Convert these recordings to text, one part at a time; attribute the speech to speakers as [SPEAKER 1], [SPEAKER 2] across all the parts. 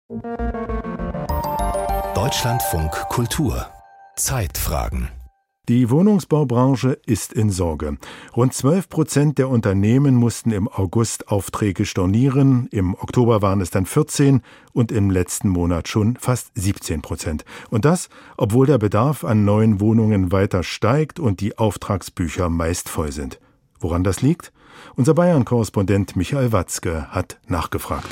[SPEAKER 1] Deutschlandfunk Kultur. Zeitfragen.
[SPEAKER 2] Die Wohnungsbaubranche ist in Sorge. Rund 12% der Unternehmen mussten im August Aufträge stornieren, im Oktober waren es dann 14% und im letzten Monat schon fast 17%. Und das, obwohl der Bedarf an neuen Wohnungen weiter steigt und die Auftragsbücher meist voll sind. Woran das liegt? Unser Bayern-Korrespondent Michael Watzke hat nachgefragt.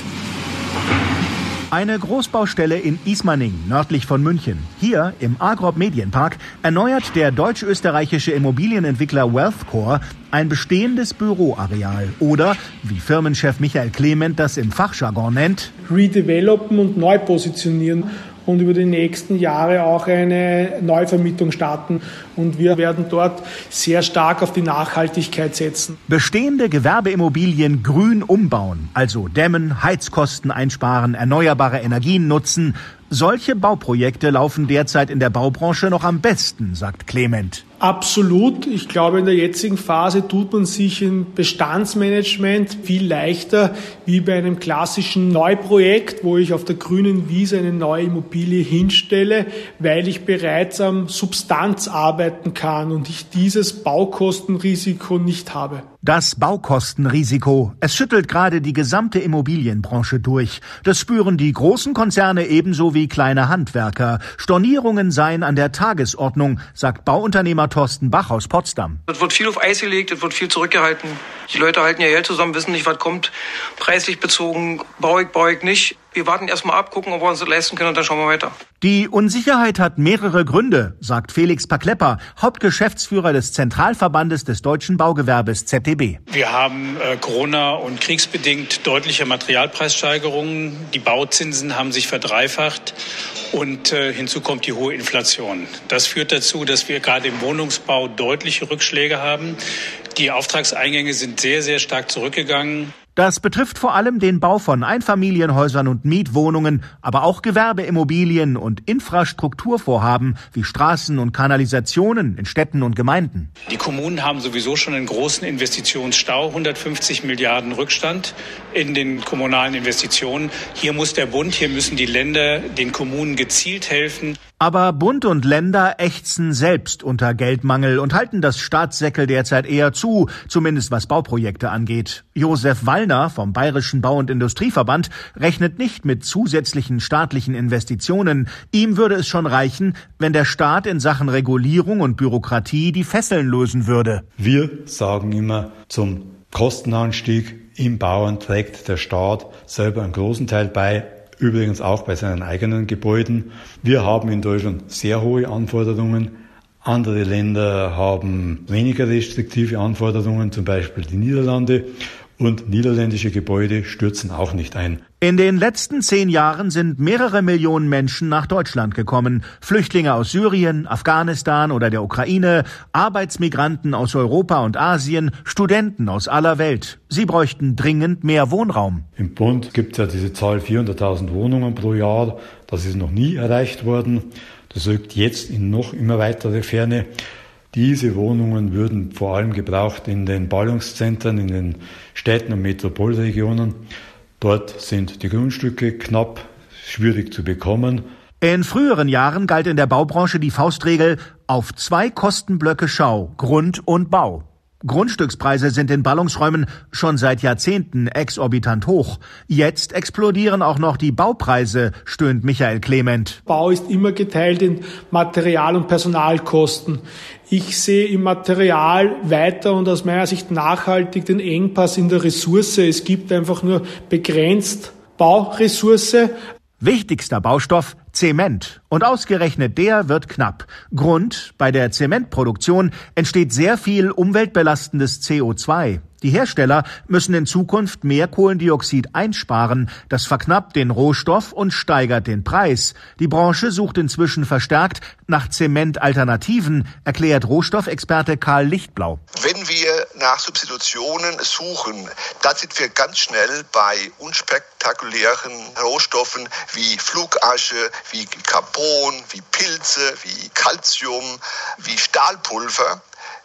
[SPEAKER 3] Eine Großbaustelle in Ismaning, nördlich von München. Hier im Agrop Medienpark erneuert der deutsch-österreichische Immobilienentwickler Wealthcore ein bestehendes Büroareal oder, wie Firmenchef Michael Clement das im Fachjargon nennt,
[SPEAKER 4] redevelopen und neu positionieren und über die nächsten Jahre auch eine Neuvermietung starten. Und wir werden dort sehr stark auf die Nachhaltigkeit setzen.
[SPEAKER 3] Bestehende Gewerbeimmobilien grün umbauen, also dämmen, Heizkosten einsparen, erneuerbare Energien nutzen. Solche Bauprojekte laufen derzeit in der Baubranche noch am besten, sagt Clement.
[SPEAKER 4] Absolut. Ich glaube, in der jetzigen Phase tut man sich im Bestandsmanagement viel leichter wie bei einem klassischen Neuprojekt, wo ich auf der grünen Wiese eine neue Immobilie hinstelle, weil ich bereits am Substanz arbeiten kann und ich dieses Baukostenrisiko nicht habe.
[SPEAKER 3] Das Baukostenrisiko, es schüttelt gerade die gesamte Immobilienbranche durch. Das spüren die großen Konzerne ebenso wie kleine Handwerker. Stornierungen seien an der Tagesordnung, sagt Bauunternehmer Thorsten Bach aus Potsdam.
[SPEAKER 5] Es wird viel auf Eis gelegt, es wird viel zurückgehalten. Die Leute halten ihr Geld zusammen, wissen nicht, was kommt. Preislich bezogen, baue ich nicht. Wir warten erstmal ab, gucken, ob wir uns das leisten können und dann schauen wir weiter.
[SPEAKER 3] Die Unsicherheit hat mehrere Gründe, sagt Felix Paklepper, Hauptgeschäftsführer des Zentralverbandes des deutschen Baugewerbes ZDB.
[SPEAKER 6] Wir haben Corona- und kriegsbedingt deutliche Materialpreissteigerungen. Die Bauzinsen haben sich verdreifacht und hinzu kommt die hohe Inflation. Das führt dazu, dass wir gerade im Wohnungsbau deutliche Rückschläge haben. Die Auftragseingänge sind sehr, sehr stark zurückgegangen.
[SPEAKER 3] Das betrifft vor allem den Bau von Einfamilienhäusern und Mietwohnungen, aber auch Gewerbeimmobilien und Infrastrukturvorhaben wie Straßen und Kanalisationen in Städten und Gemeinden.
[SPEAKER 6] Die Kommunen haben sowieso schon einen großen Investitionsstau, 150 Milliarden Rückstand in den kommunalen Investitionen. Hier muss der Bund, hier müssen die Länder den Kommunen gezielt helfen.
[SPEAKER 3] Aber Bund und Länder ächzen selbst unter Geldmangel und halten das Staatssäckel derzeit eher zu, zumindest was Bauprojekte angeht. Josef Wallner vom Bayerischen Bau- und Industrieverband rechnet nicht mit zusätzlichen staatlichen Investitionen. Ihm würde es schon reichen, wenn der Staat in Sachen Regulierung und Bürokratie die Fesseln lösen würde.
[SPEAKER 7] Wir sagen immer, zum Kostenanstieg im Bauen trägt der Staat selber einen großen Teil bei. Übrigens auch bei seinen eigenen Gebäuden. Wir haben in Deutschland sehr hohe Anforderungen. Andere Länder haben weniger restriktive Anforderungen, zum Beispiel die Niederlande. Und niederländische Gebäude stürzen auch nicht ein.
[SPEAKER 3] In den letzten 10 Jahren sind mehrere Millionen Menschen nach Deutschland gekommen. Flüchtlinge aus Syrien, Afghanistan oder der Ukraine, Arbeitsmigranten aus Europa und Asien, Studenten aus aller Welt. Sie bräuchten dringend mehr Wohnraum.
[SPEAKER 7] Im Bund gibt es ja diese Zahl 400.000 Wohnungen pro Jahr. Das ist noch nie erreicht worden. Das rückt jetzt in noch immer weitere Ferne. Diese Wohnungen würden vor allem gebraucht in den Ballungszentren, in den Städten und Metropolregionen. Dort sind die Grundstücke knapp, schwierig zu bekommen.
[SPEAKER 3] In früheren Jahren galt in der Baubranche die Faustregel auf 2 Kostenblöcke Schau, Grund und Bau. Grundstückspreise sind in Ballungsräumen schon seit Jahrzehnten exorbitant hoch. Jetzt explodieren auch noch die Baupreise, stöhnt Michael Clement.
[SPEAKER 4] Bau ist immer geteilt in Material- und Personalkosten. Ich sehe im Material weiter und aus meiner Sicht nachhaltig den Engpass in der Ressource. Es gibt einfach nur begrenzt Bauressource.
[SPEAKER 3] Wichtigster Baustoff Zement. Und ausgerechnet der wird knapp. Grund: bei der Zementproduktion entsteht sehr viel umweltbelastendes CO2. Die Hersteller müssen in Zukunft mehr Kohlendioxid einsparen. Das verknappt den Rohstoff und steigert den Preis. Die Branche sucht inzwischen verstärkt nach Zementalternativen, erklärt Rohstoffexperte Karl Lichtblau.
[SPEAKER 8] Wenn wir nach Substitutionen suchen, dann sind wir ganz schnell bei unspektakulären Rohstoffen wie Flugasche, wie Carbon, wie Pilze, wie Calcium, wie Stahlpulver.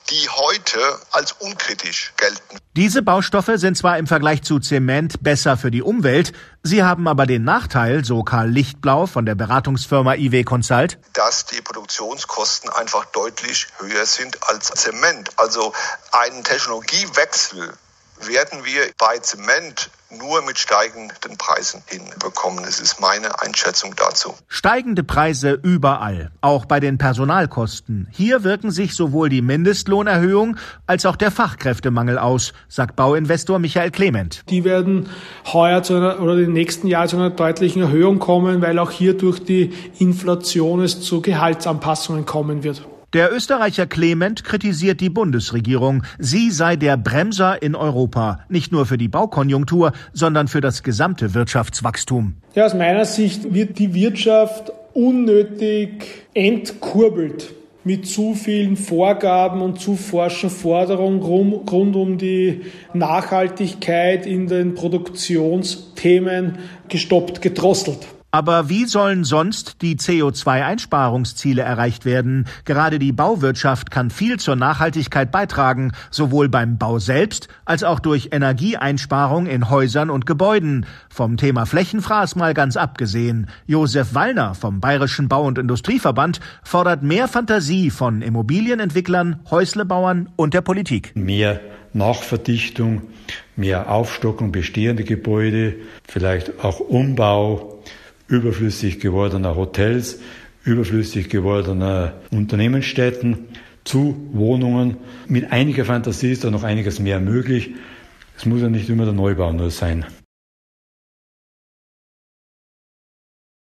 [SPEAKER 8] die heute als unkritisch gelten.
[SPEAKER 3] Diese Baustoffe sind zwar im Vergleich zu Zement besser für die Umwelt, sie haben aber den Nachteil, so Karl Lichtblau von der Beratungsfirma IW Consult,
[SPEAKER 8] dass die Produktionskosten einfach deutlich höher sind als Zement. Also einen Technologiewechsel werden wir bei Zement nur mit steigenden Preisen hinbekommen. Das ist meine Einschätzung dazu.
[SPEAKER 3] Steigende Preise überall, auch bei den Personalkosten. Hier wirken sich sowohl die Mindestlohnerhöhung als auch der Fachkräftemangel aus, sagt Bauinvestor Michael Clement.
[SPEAKER 4] Die werden heuer oder im nächsten Jahr zu einer deutlichen Erhöhung kommen, weil auch hier durch die Inflation es zu Gehaltsanpassungen kommen wird.
[SPEAKER 3] Der Österreicher Clement kritisiert die Bundesregierung. Sie sei der Bremser in Europa, nicht nur für die Baukonjunktur, sondern für das gesamte Wirtschaftswachstum.
[SPEAKER 4] Ja, aus meiner Sicht wird die Wirtschaft unnötig entkurbelt mit zu vielen Vorgaben und zu forschen Forderungen rund um die Nachhaltigkeit in den Produktionsthemen gestoppt, gedrosselt.
[SPEAKER 3] Aber wie sollen sonst die CO2-Einsparungsziele erreicht werden? Gerade die Bauwirtschaft kann viel zur Nachhaltigkeit beitragen, sowohl beim Bau selbst als auch durch Energieeinsparung in Häusern und Gebäuden. Vom Thema Flächenfraß mal ganz abgesehen. Josef Wallner vom Bayerischen Bau- und Industrieverband fordert mehr Fantasie von Immobilienentwicklern, Häuslebauern und der Politik.
[SPEAKER 7] Mehr Nachverdichtung, mehr Aufstockung bestehender Gebäude, vielleicht auch Umbau überflüssig gewordener Hotels, überflüssig gewordener Unternehmensstätten zu Wohnungen. Mit einiger Fantasie ist da noch einiges mehr möglich. Es muss ja nicht immer der Neubau nur sein.